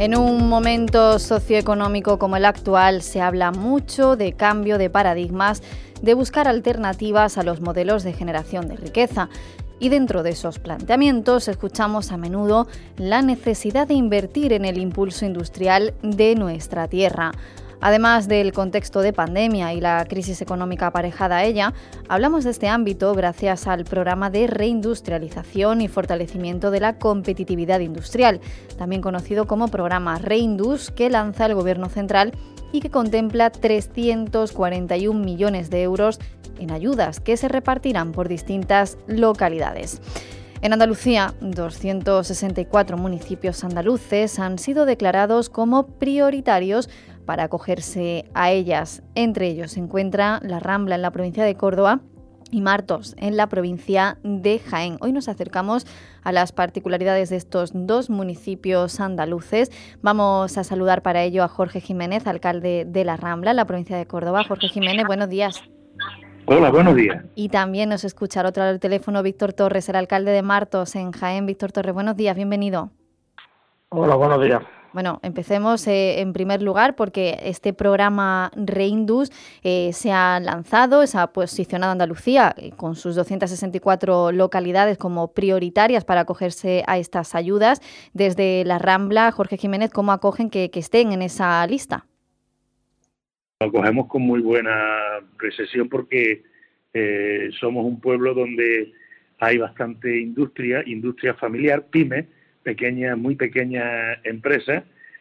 En un momento socioeconómico como el actual se habla mucho de cambio de paradigmas, de buscar alternativas a los modelos de generación de riqueza. Y dentro de esos planteamientos escuchamos a menudo la necesidad de invertir en el impulso industrial de nuestra tierra. Además del contexto de pandemia y la crisis económica aparejada a ella, hablamos de este ámbito gracias al programa de reindustrialización y fortalecimiento de la competitividad industrial, también conocido como programa Reindus, que lanza el Gobierno central y que contempla 341 millones de euros en ayudas que se repartirán por distintas localidades. En Andalucía, 264 municipios andaluces han sido declarados como prioritarios para acogerse a ellas. Entre ellos se encuentra La Rambla en la provincia de Córdoba y Martos en la provincia de Jaén. Hoy nos acercamos a las particularidades de estos dos municipios andaluces. Vamos a saludar para ello a Jorge Jiménez, alcalde de La Rambla en la provincia de Córdoba. Jorge Jiménez, buenos días. Hola, buenos días. Y también nos escucha al otro lado del teléfono Víctor Torres, el alcalde de Martos en Jaén. Víctor Torres, buenos días, bienvenido. Hola, buenos días. Bueno, empecemos en primer lugar porque este programa Reindus se ha lanzado, se ha posicionado Andalucía con sus 264 localidades como prioritarias para acogerse a estas ayudas. Desde La Rambla, Jorge Jiménez, ¿cómo acogen que estén en esa lista? Lo cogemos con muy buena recepción porque somos un pueblo donde hay bastante industria familiar, pymes, muy pequeñas empresas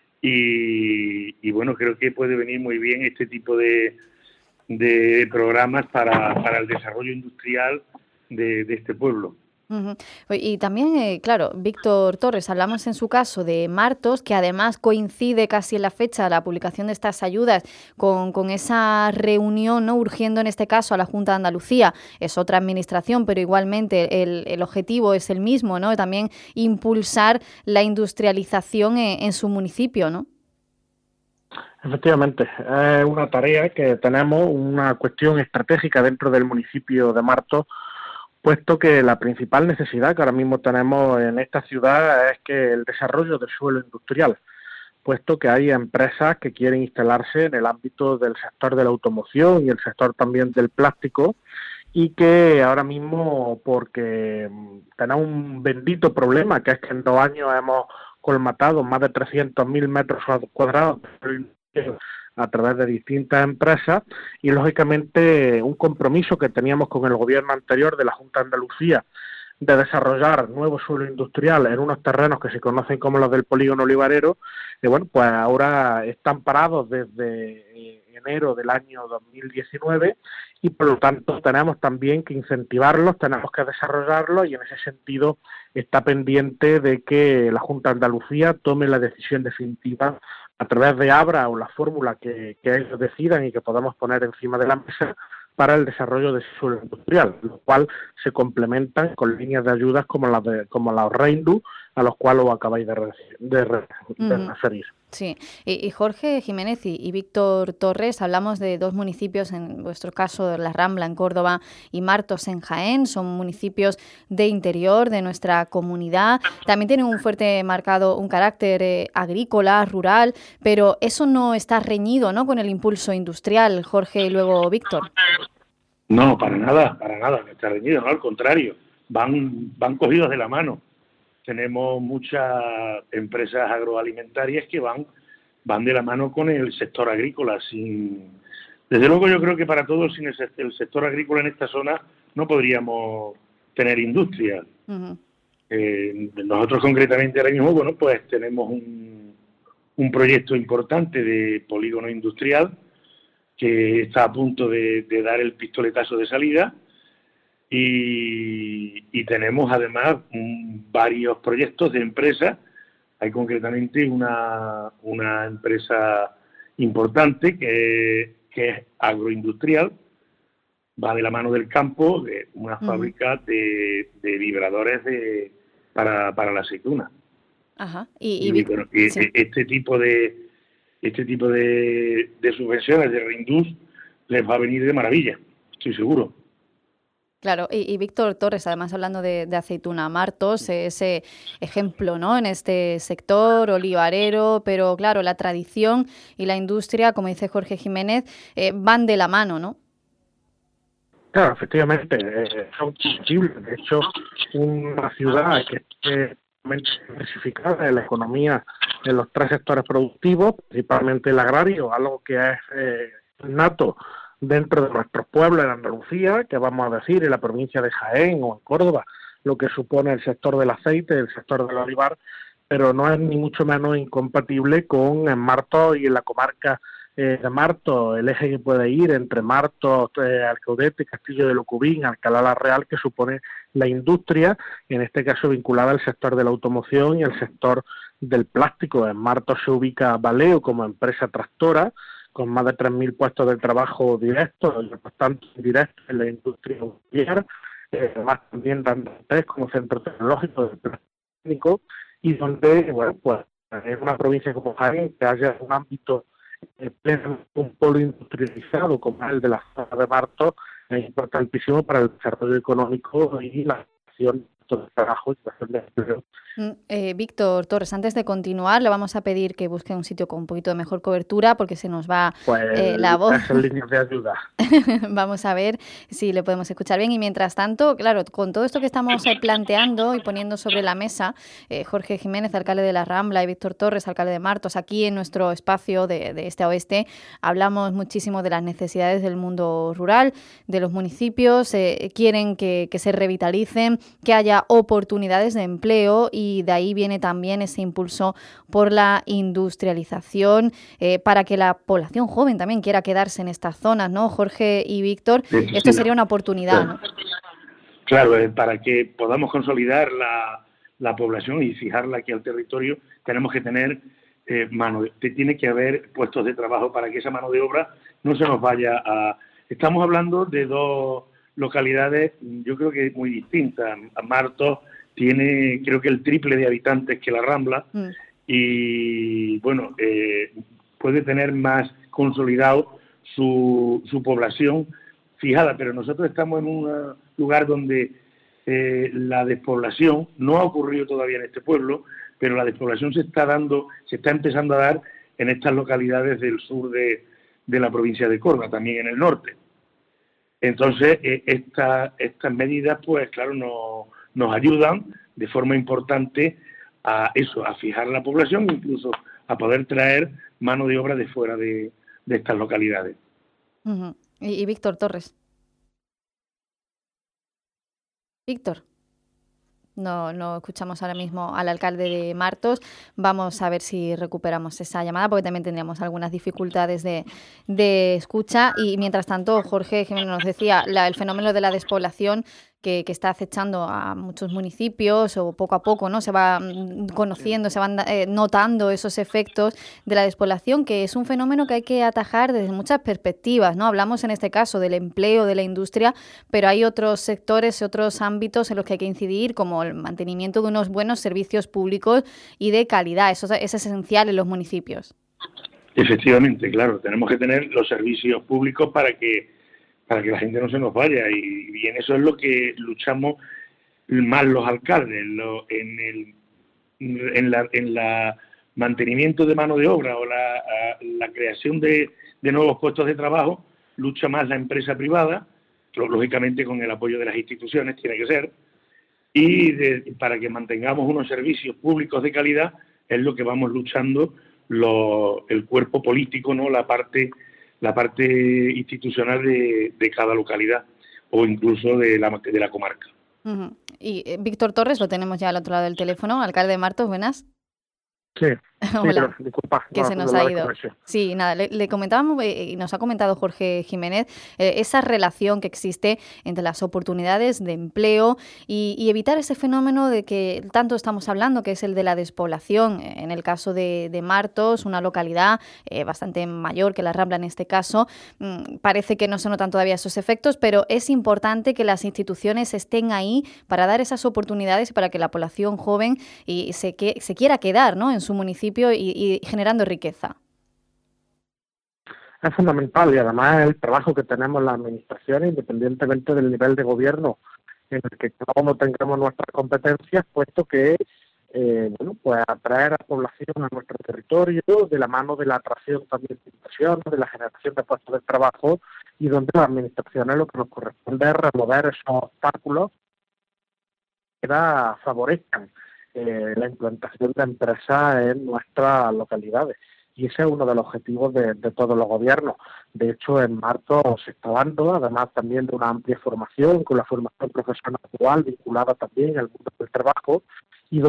y bueno, creo que puede venir muy bien este tipo de programas para el desarrollo industrial de este pueblo. Uh-huh. Y también, claro, Víctor Torres, hablamos en su caso de Martos, que además coincide casi en la fecha de la publicación de estas ayudas con esa reunión, ¿no?, urgiendo en este caso a la Junta de Andalucía. Es otra administración, pero igualmente el objetivo es el mismo, ¿no? También impulsar la industrialización en su municipio, ¿no? Efectivamente, es una tarea que tenemos, una cuestión estratégica dentro del municipio de Martos, puesto que la principal necesidad que ahora mismo tenemos en esta ciudad es que el desarrollo del suelo industrial, puesto que hay empresas que quieren instalarse en el ámbito del sector de la automoción y el sector también del plástico, y que ahora mismo, porque tenemos un bendito problema, que es que en 2 años hemos colmatado más de 300.000 metros cuadrados a través de distintas empresas y, lógicamente, un compromiso que teníamos con el gobierno anterior de la Junta de Andalucía de desarrollar nuevo suelo industrial en unos terrenos que se conocen como los del polígono olivarero, bueno, pues ahora están parados desde enero del año 2019 y, por lo tanto, tenemos también que incentivarlos, tenemos que desarrollarlos y, en ese sentido, está pendiente de que la Junta de Andalucía tome la decisión definitiva a través de Abra o la fórmula que ellos decidan y que podamos poner encima de la mesa para el desarrollo de suelo industrial, lo cual se complementan con líneas de ayudas como las Reindus, a los cuales os acabáis de referir. Sí, y Jorge Jiménez y Víctor Torres, hablamos de dos municipios, en vuestro caso La Rambla en Córdoba y Martos en Jaén, son municipios de interior de nuestra comunidad, también tienen un carácter agrícola, rural, pero eso no está reñido, ¿no?, con el impulso industrial. Jorge y luego Víctor. No, para nada, no está reñido, no, al contrario, van cogidos de la mano. Tenemos muchas empresas agroalimentarias que van de la mano con el sector agrícola. Desde luego, yo creo que para todos, sin el sector agrícola en esta zona no podríamos tener industria. Uh-huh. Nosotros concretamente ahora mismo, bueno, pues tenemos un proyecto importante de polígono industrial que está a punto de dar el pistoletazo de salida. Y tenemos además varios proyectos de empresas. Hay concretamente una empresa importante que es agroindustrial, va de la mano del campo, de una fábrica de vibradores para la aceituna. Ajá. Sí. Este tipo de subvenciones de Reindus les va a venir de maravilla, estoy seguro. Claro, y Víctor Torres, además hablando de aceituna, Martos, ese ejemplo, ¿no?, en este sector olivarero, pero claro, la tradición y la industria, como dice Jorge Jiménez, van de la mano, ¿no? Claro, efectivamente, son compatibles. De hecho, una ciudad que esté diversificada en la economía en los tres sectores productivos, principalmente el agrario, algo que es nato dentro de nuestros pueblos en Andalucía, que vamos a decir en la provincia de Jaén o en Córdoba, lo que supone el sector del aceite, el sector del olivar, pero no es ni mucho menos incompatible con en Martos y en la comarca de Martos, el eje que puede ir entre Martos, Alcaudete, Castillo de Locubín, Alcalá la Real, que supone la industria, en este caso vinculada al sector de la automoción y al sector del plástico. En Martos se ubica Valeo como empresa tractora, con más de 3.000 puestos de trabajo directos y bastante indirectos en la industria auxiliar, además también Dantes como centro tecnológico del plástico, y donde, bueno, pues en una provincia como Jaén, que haya un ámbito un polo industrializado como el de la zona de Martos, es importantísimo para el desarrollo económico y la creación de trabajo y creación de empleo. Víctor Torres, antes de continuar, le vamos a pedir que busque un sitio con un poquito de mejor cobertura porque se nos va la voz. Esas líneas de ayuda. Vamos a ver si le podemos escuchar bien. Y mientras tanto, claro, con todo esto que estamos planteando y poniendo sobre la mesa, Jorge Jiménez, alcalde de La Rambla, y Víctor Torres, alcalde de Martos, aquí en nuestro espacio de este a oeste, hablamos muchísimo de las necesidades del mundo rural, de los municipios, quieren que se revitalicen, que haya oportunidades de empleo, y de ahí viene también ese impulso por la industrialización, para que la población joven también quiera quedarse en estas zonas, ¿no? Jorge y Víctor, esto sería una oportunidad, ¿no? Claro, para que podamos consolidar la población y fijarla aquí al territorio, tenemos que tener tiene que haber puestos de trabajo para que esa mano de obra no se nos vaya a... Estamos hablando de dos localidades, yo creo que muy distintas. Martos tiene, creo que el triple de habitantes que La Rambla, y bueno, puede tener más consolidado su población fijada, pero nosotros estamos en un lugar donde la despoblación no ha ocurrido todavía en este pueblo, pero la despoblación se está empezando a dar en estas localidades del sur de la provincia de Córdoba, también en el norte. Entonces, estas medidas, pues claro, nos ayudan de forma importante a fijar la población, incluso a poder traer mano de obra de fuera de estas localidades. Uh-huh. Y Víctor Torres. Víctor. No escuchamos ahora mismo al alcalde de Martos. Vamos a ver si recuperamos esa llamada, porque también tendríamos algunas dificultades de escucha. Y mientras tanto, Jorge Jiménez nos decía el fenómeno de la despoblación que está acechando a muchos municipios, o poco a poco, ¿no? Se va conociendo, se van notando esos efectos de la despoblación, que es un fenómeno que hay que atajar desde muchas perspectivas, ¿no? Hablamos en este caso del empleo, de la industria, pero hay otros sectores y otros ámbitos en los que hay que incidir, como el mantenimiento de unos buenos servicios públicos y de calidad. Eso es esencial en los municipios. Efectivamente, claro, tenemos que tener los servicios públicos para que la gente no se nos vaya, y en eso es lo que luchamos más los alcaldes, en la mantenimiento de mano de obra o la creación de nuevos puestos de trabajo, lucha más la empresa privada, lógicamente con el apoyo de las instituciones tiene que ser, y para que mantengamos unos servicios públicos de calidad es lo que vamos luchando el cuerpo político, ¿no? La parte institucional de cada localidad o incluso de la comarca. Uh-huh. Y Víctor Torres, lo tenemos ya al otro lado del teléfono. Alcalde de Martos, buenas. Sí. Hola, sí, disculpa, que se nos ha ido. Sí, nada, le comentábamos y nos ha comentado Jorge Jiménez esa relación que existe entre las oportunidades de empleo y evitar ese fenómeno de que tanto estamos hablando, que es el de la despoblación. En el caso de Martos, una localidad bastante mayor que La Rambla en este caso, parece que no se notan todavía esos efectos, pero es importante que las instituciones estén ahí para dar esas oportunidades y para que la población joven se quiera quedar, ¿no?, en su municipio y generando riqueza. es fundamental y además el trabajo que tenemos las administraciones, independientemente del nivel de gobierno en el que cada uno tengamos nuestras competencias, puesto que pues atraer a población a nuestro territorio de la mano de la atracción también de inversiones, de la generación de puestos de trabajo, y donde las administraciones lo que nos corresponde es remover esos obstáculos que favorezcan la implantación de empresas en nuestras localidades. Y ese es uno de los objetivos de todos los gobiernos. De hecho, en Martos se está dando, además también de una amplia formación, con la formación profesional actual vinculada también al mundo del trabajo, y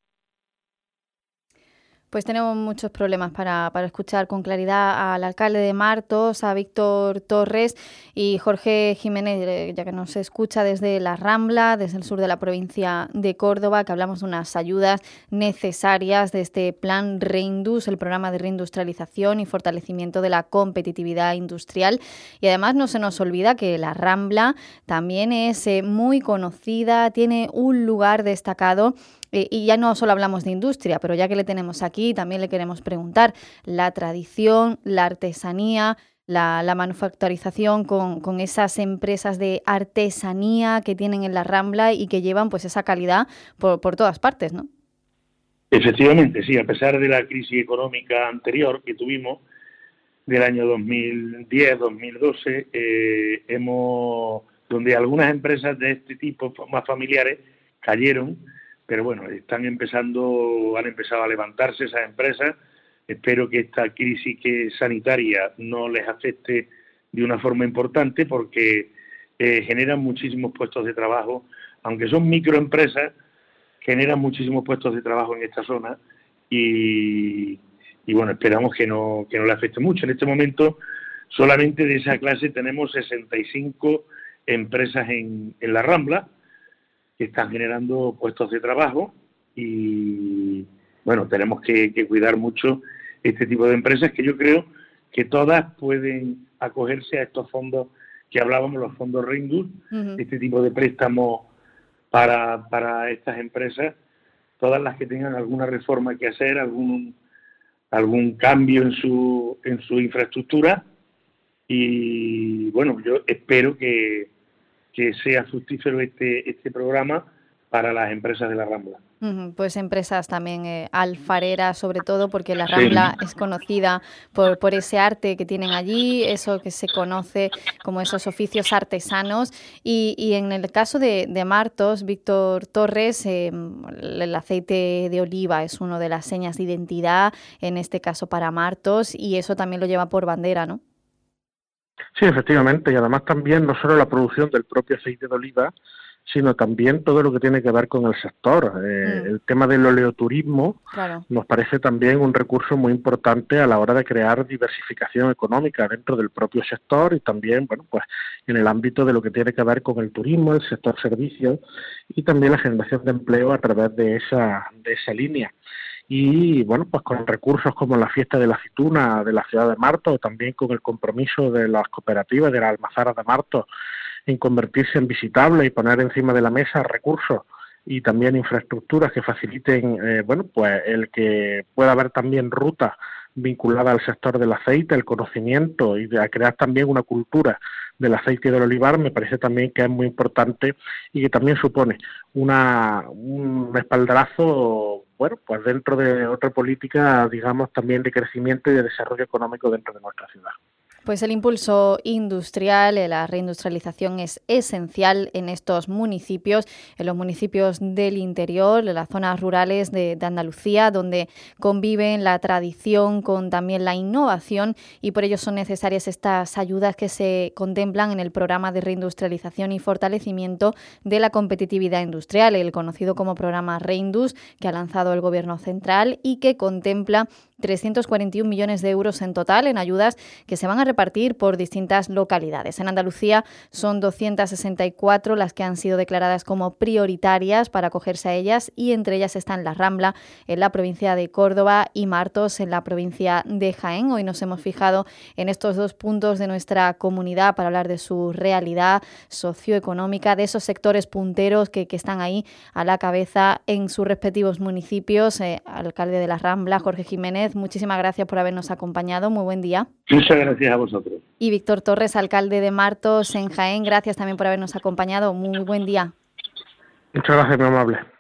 pues tenemos muchos problemas para escuchar con claridad al alcalde de Martos, a Víctor Torres, y Jorge Jiménez, ya que nos escucha desde La Rambla, desde el sur de la provincia de Córdoba, que hablamos de unas ayudas necesarias de este plan Reindus, el programa de reindustrialización y fortalecimiento de la competitividad industrial. Y además no se nos olvida que La Rambla también es muy conocida, tiene un lugar destacado. Y ya no solo hablamos de industria, pero ya que le tenemos aquí, también le queremos preguntar la tradición, la artesanía, la manufacturización con esas empresas de artesanía que tienen en La Rambla y que llevan pues esa calidad por todas partes, ¿no? Efectivamente, sí, a pesar de la crisis económica anterior que tuvimos, del año 2010-2012, donde algunas empresas de este tipo más familiares cayeron, pero bueno, han empezado a levantarse esas empresas. Espero que esta crisis sanitaria no les afecte de una forma importante, porque generan muchísimos puestos de trabajo, aunque son microempresas, generan muchísimos puestos de trabajo en esta zona y bueno, esperamos que no le afecte mucho. En este momento, solamente de esa clase tenemos 65 empresas en La Rambla, que están generando puestos de trabajo, y bueno, tenemos que cuidar mucho este tipo de empresas, que yo creo que todas pueden acogerse a estos fondos que hablábamos, los fondos Reindus, este tipo de préstamos para estas empresas, todas las que tengan alguna reforma que hacer, algún cambio en su infraestructura, y bueno, yo espero que sea fructífero este programa para las empresas de La Rambla. Pues empresas también alfareras, sobre todo, porque La Rambla es conocida por ese arte que tienen allí, eso que se conoce como esos oficios artesanos. Y en el caso de Martos, Víctor Torres, el aceite de oliva es una de las señas de identidad, en este caso para Martos, y eso también lo lleva por bandera, ¿no? Sí, efectivamente, y además también no solo la producción del propio aceite de oliva, sino también todo lo que tiene que ver con el sector. El tema del oleoturismo, claro, nos parece también un recurso muy importante a la hora de crear diversificación económica dentro del propio sector, y también, bueno, pues en el ámbito de lo que tiene que ver con el turismo, el sector servicios, y también la generación de empleo a través de esa línea. Y bueno, pues con recursos como la fiesta de la aceituna de la ciudad de Martos, también con el compromiso de las cooperativas de las almazaras de Martos en convertirse en visitables y poner encima de la mesa recursos y también infraestructuras que faciliten bueno, pues el que pueda haber también rutas vinculadas al sector del aceite, el conocimiento, y de crear también una cultura del aceite y del olivar, me parece también que es muy importante y que también supone un espaldarazo, bueno, pues dentro de otra política, digamos, también de crecimiento y de desarrollo económico dentro de nuestra ciudad. Pues el impulso industrial, la reindustrialización es esencial en estos municipios, en los municipios del interior, en las zonas rurales de Andalucía, donde conviven la tradición con también la innovación, y por ello son necesarias estas ayudas que se contemplan en el programa de reindustrialización y fortalecimiento de la competitividad industrial, el conocido como programa Reindus, que ha lanzado el Gobierno central y que contempla 341 millones de euros en total en ayudas que se van a repartir repartir por distintas localidades. En Andalucía son 264 las que han sido declaradas como prioritarias para acogerse a ellas, y entre ellas están La Rambla, en la provincia de Córdoba, y Martos, en la provincia de Jaén. Hoy nos hemos fijado en estos dos puntos de nuestra comunidad para hablar de su realidad socioeconómica, de esos sectores punteros que están ahí a la cabeza en sus respectivos municipios. Alcalde de La Rambla, Jorge Jiménez, muchísimas gracias por habernos acompañado. Muy buen día. Muchas gracias a vosotros. Y Víctor Torres, alcalde de Martos, en Jaén, gracias también por habernos acompañado. Muy buen día. Muchas gracias, muy amable.